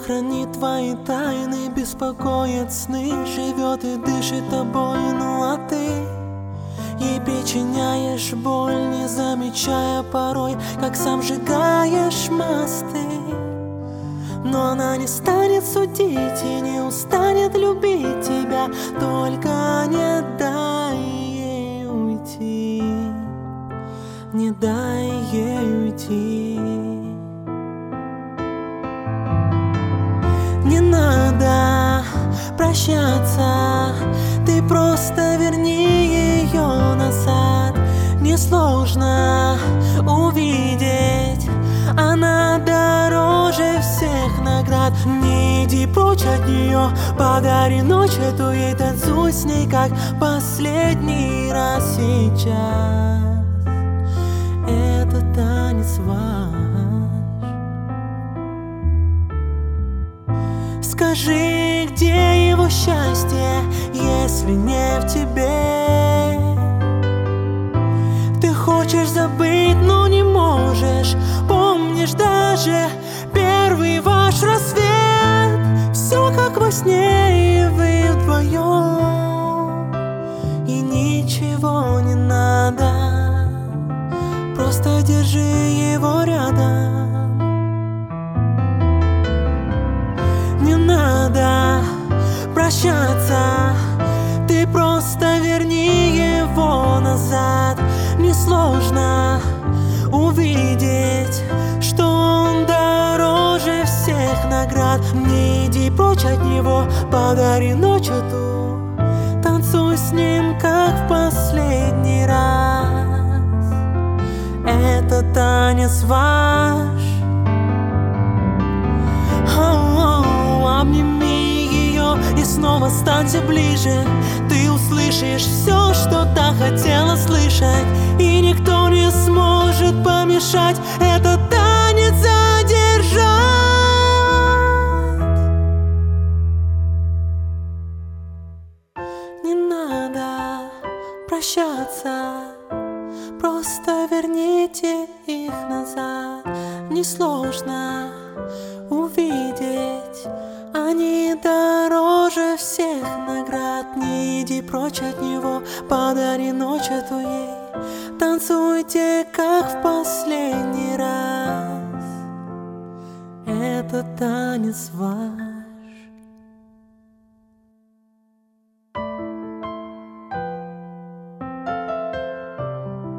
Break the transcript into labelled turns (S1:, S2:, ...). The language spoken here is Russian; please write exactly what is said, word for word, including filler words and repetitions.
S1: хранит твои тайны, беспокоит сны, живет и дышит тобой, ну а ты ей причиняешь боль, не замечая порой, как сам сжигаешь мосты. Но она не станет судить и не устанет любить тебя, только не дай ей уйти, не дай ей уйти. Не надо прощаться, ты просто верни ее назад. Несложно увидеть, она дороже всех наград. Не иди прочь от нее, подари ночь эту ей, танцуй с ней, как последний раз сейчас. Это танец ваш. Скажи, где его счастье, если не в тебе? Ты хочешь забыть, но не можешь. Помнишь даже первый ваш рассвет? Все как во сне, и вы вдвоем, и ничего не надо, просто держи его рядом. Не надо прощаться, ты просто верни его назад. Несложно увидеть, что он дороже всех наград. Не иди прочь от него, подари ночь эту, танцуй с ним, как в последний раз. Это танец ваш. Обними ее и снова останься ближе. Ты услышишь все, что так хотела слышать, и никто не сможет помешать этот танец задержать. Не надо прощаться, просто верните их назад. Несложно увидеть, они дороже всех наград. Не иди прочь от него, подари ночь эту ей, танцуйте, как в последний раз. Это танец ваш.